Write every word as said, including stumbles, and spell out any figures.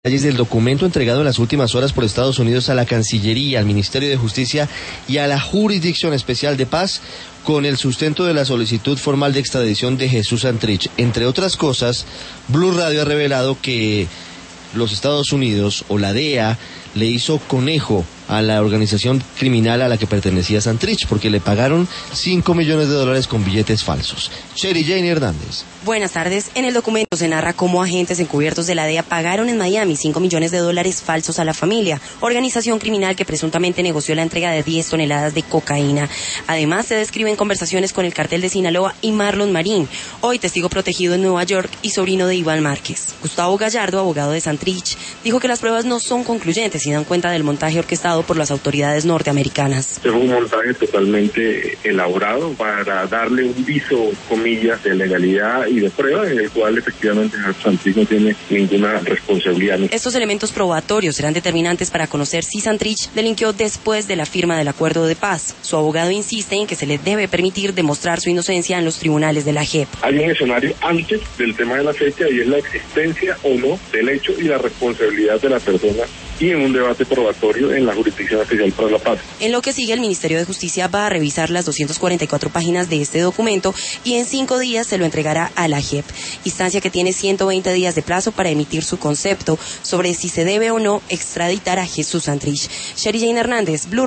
Detalles del documento entregado en las últimas horas por Estados Unidos a la Cancillería, al Ministerio de Justicia y a la Jurisdicción Especial de Paz con el sustento de la solicitud formal de extradición de Jesús Santrich. Entre otras cosas, Blue Radio ha revelado que los Estados Unidos o la D E A le hizo conejo a la organización criminal a la que pertenecía Santrich porque le pagaron cinco millones de dólares con billetes falsos. Sherry Jane Hernández. Buenas tardes. En el documento se narra cómo agentes encubiertos de la D E A pagaron en Miami cinco millones de dólares falsos a la familia, organización criminal que presuntamente negoció la entrega de diez toneladas de cocaína. Además, se describen conversaciones con el cartel de Sinaloa y Marlon Marín, hoy testigo protegido en Nueva York y sobrino de Iván Márquez. Gustavo Gallardo, abogado de Santrich, dijo que las pruebas no son concluyentes y dan cuenta del montaje orquestado por las autoridades norteamericanas. Es un montaje totalmente elaborado para darle un viso, comillas, de legalidad y de prueba en el cual efectivamente Santrich no tiene ninguna responsabilidad. Estos elementos probatorios serán determinantes para conocer si Santrich delinquió después de la firma del acuerdo de paz. Su abogado insiste en que se le debe permitir demostrar su inocencia en los tribunales de la J E P. Hay un escenario antes del tema de la fecha y es la existencia o no del hecho y la responsabilidad de la persona y en un debate probatorio en la Jurisdicción Especial para la Paz. En lo que sigue, el Ministerio de Justicia va a revisar las doscientas cuarenta y cuatro páginas de este documento y en cinco días se lo entregará a la J E P, instancia que tiene ciento veinte días de plazo para emitir su concepto sobre si se debe o no extraditar a Jesús Santrich. Sherry Jane Hernández, Blue